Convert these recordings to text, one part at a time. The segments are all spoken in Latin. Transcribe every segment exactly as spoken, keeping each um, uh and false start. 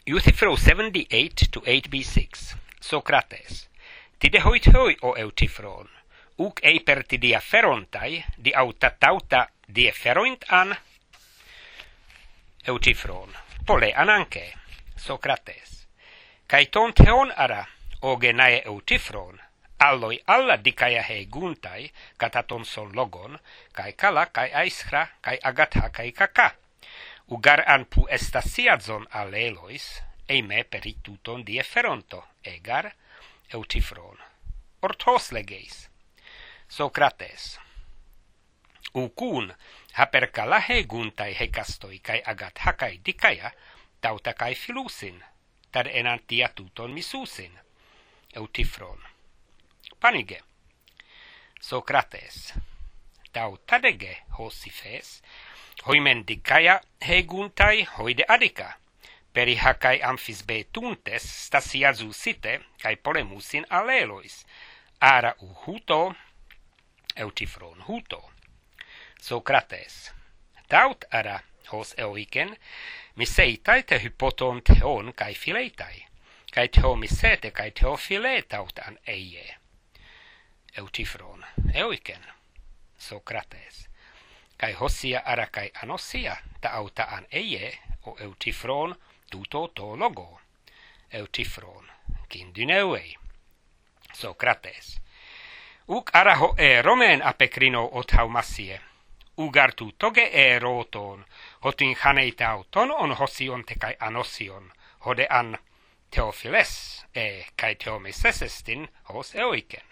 Euthyphro seventy-eight to eight B six. Socrates. Tidehoit hoi o Euthyphron. Uc eiper tidia ferontai, di auta tauta dieferoint an. Euthyphron. Pole ananke. Socrates. Kai ton theon ara, o genae Euthyphron, alloi alla dicaia he guntai, kataton son logon, kai kala, kai aischra, kai agatha, kai kaka. Ugar an pu estasiadzon allelois, eime perituton dieferonto, egar Euthyphron. Orthos legeis. Socrates. Ucun haper kala he guntai hekastoi, kai agatha, kai dicaia, tauta kai filusin, tad enantia tuton misusin. Euthyphron. Panige. Socrates. Tau tadege hosifes, hoimen dicaia he guntai hoide adica, peri hacai amphis betuntes stasiazu site, cae polemusin allelois, ara u huto, Euthyphron huto. Socrates. Taut ara hos eoiken, miseitai te hypoton theon cae fileitai, cae theo misete cae theo file tautan eie. Euthyphron. Eoiken. Socrates. Cae hosia ara cae anosia ta auta an eie, o Euthyphron tuto to logo. Euthyphron. Kindyneuei. Socrates. Uc ara ho e romen apecrino othaumasie. Ugar tu toge e roton, hotin haneitauton on hosion te cae anosion, hode an Theophiles e cae Theomesesestin hos eoiken.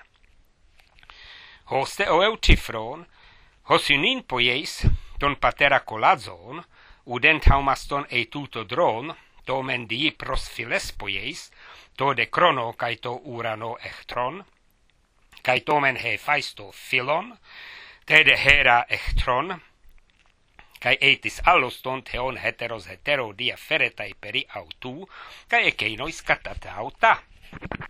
Hoste o Euthyphron, hosynin poies ton patera colazon, udent haumaston e tuto dron, to mendii prosphiles poies, to de chrono cae to urano echtron, cae tomen he faisto philon, te de hera echtron, cae etis alloston theon heteros hetero dia feretai peri autu, cae ekeinois catata auta.